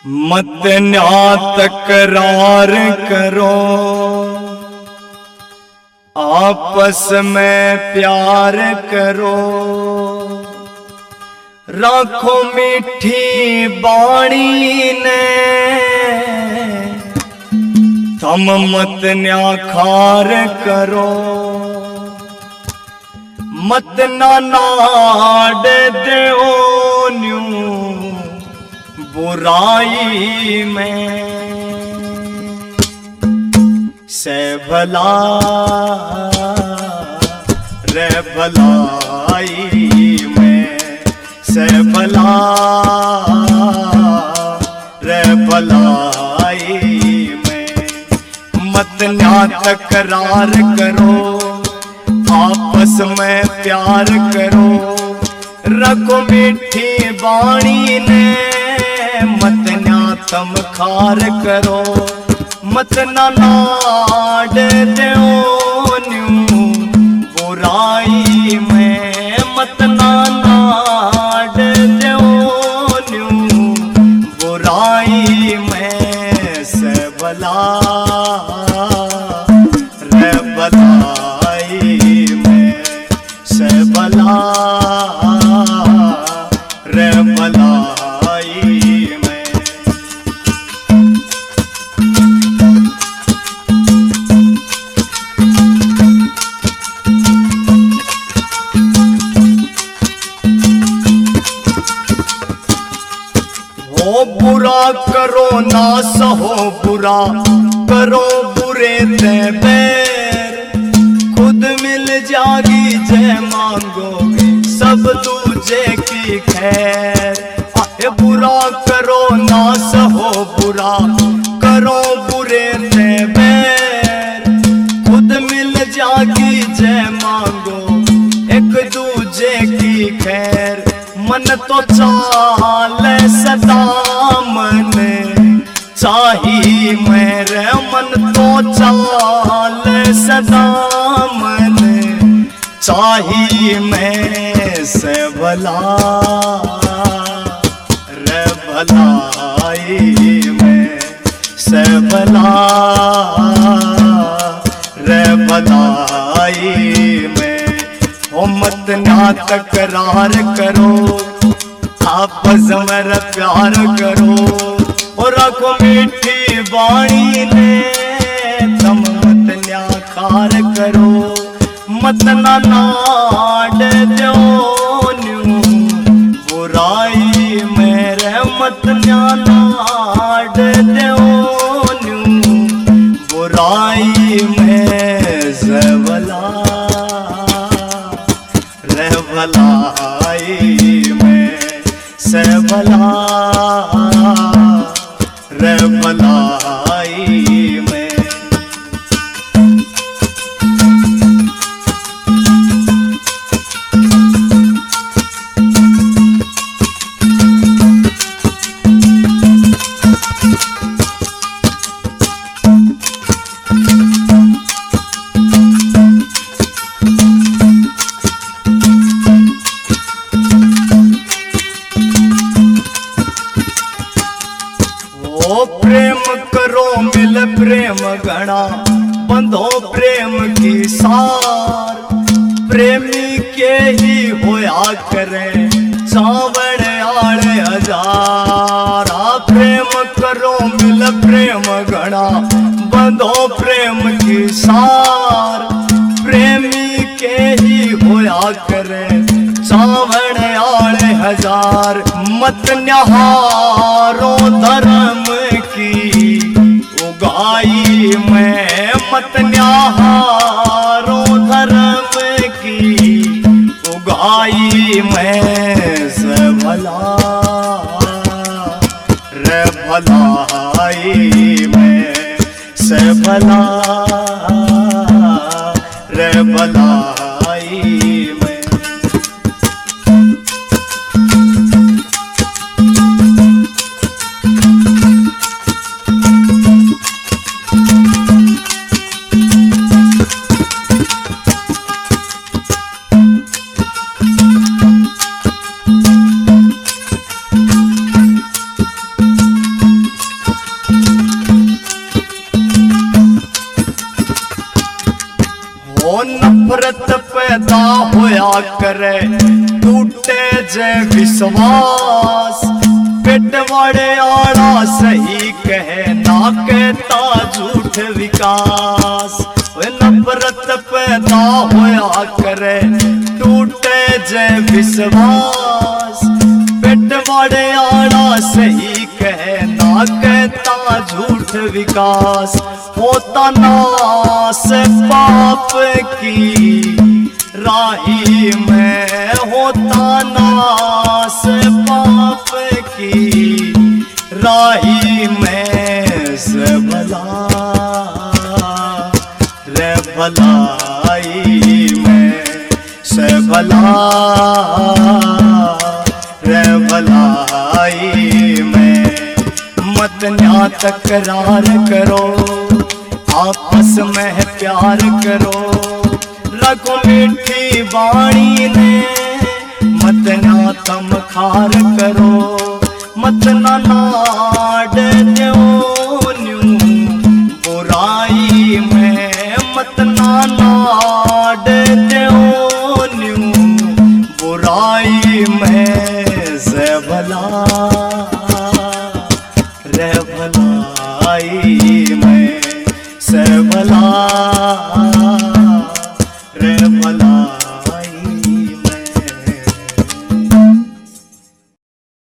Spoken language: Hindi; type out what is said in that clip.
मत न्या तकरार करो, आपस में प्यार करो, राखो मीठी बाणी ने, थम मत न्या खार करो। मत ना नाड देओ न्यू बुराई में, से भला रे भलाई में, से भला रे भलाई में। मत न्या तकरार करो, आपस में प्यार करो, रखो मीठी बाणी ने, मत न्या तम खार करो। मत ना नाड देओ न्यू बुराई में, मत ना नाड देओ न्यू बुराई में, से भला रे भलाई में, से भला रे भलाई में। हो बुरा करो ना सहो बुरा, करो बुरे ते बैर, खुद मिल जागी जय मांगोगे सब दूजे की खैर। आए बुरा करो ना सहो बुरा, करो बुरे ते बैर, खुद मिल जागी जय मांगो एक दूजे की खैर। मन तो चाल सदा मन चाही मेरे, मन तो चाल सदा मन चाही मैं, से भला रे भलाई में, से भला रे भलाई में। ओ मत न्या तकरार करो, आपस में प्यार करो, और रखो मीठी बाणी ने, तम मत न्या खार करो। मत ना नाड देओ न्यू बुराई मेरे, मत न्या नाड देओ न्यू बुराई में, से भला रे भलाई में, से भला रे भलाई में। ओ प्रेम करो मिल प्रेम घना, बंधो प्रेम की सार, प्रेमी के ही होया करे चावड़ आड़े हजार। प्रेम करो मिल प्रेम घना, बंधो प्रेम की सार, प्रेमी के ही होया करे चावड़ आड़े हजार। मत न्याहारो धर्म की उगाई में, मत न्याहारो धर्म की उगाई में, से भला रे भलाई में, से भला रे भलाई में। नफरत पैदा होया करे, टूटे जे विश्वास। पेट वाले आड़ा सही कहे, ना कहता झूठ विकास। नफरत पैदा होया करे, टूटे जे विश्वास। पेट वाले आड़ा सही कहे, ना कहता झूठ विकास। होता नास पाप की राही में, होता नास पाप की राही में। से भला रे भलाई में, से भला रे भलाई में। मत न्या तकरार करो, आपस में प्यार करो। रखो मीठी वाणी ने, मत ना तम खार करो। मत ना नाड द्यो न्यू बुराई में, मत ना नाड द्यो न्यू बुराई में। से भला रे भलाई में, से भला रे भलाई।